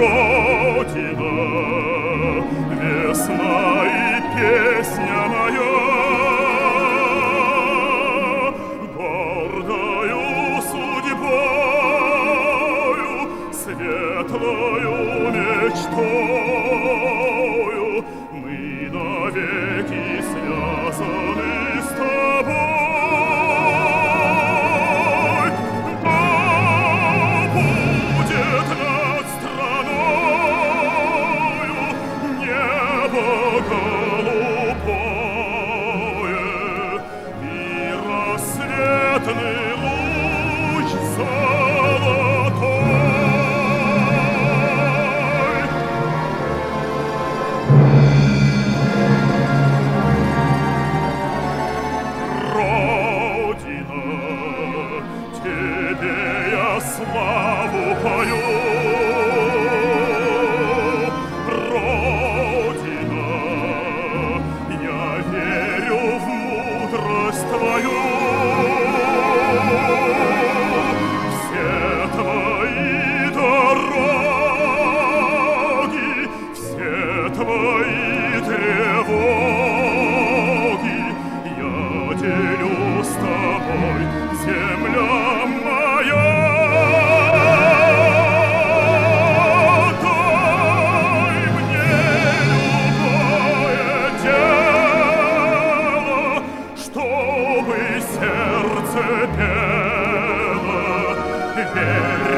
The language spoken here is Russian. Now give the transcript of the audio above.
Родина, весна и песня моя, гордою судьбою, светлою мечтою мы навеки связаны с тобой. Голубое и рассветный луч золотой. Родина, тебе я славу пою. Твою. Все твои дороги, все твои тревоги я делю с тобой, земля моя. Дай мне любое дело, чтобы сердце пело, верь.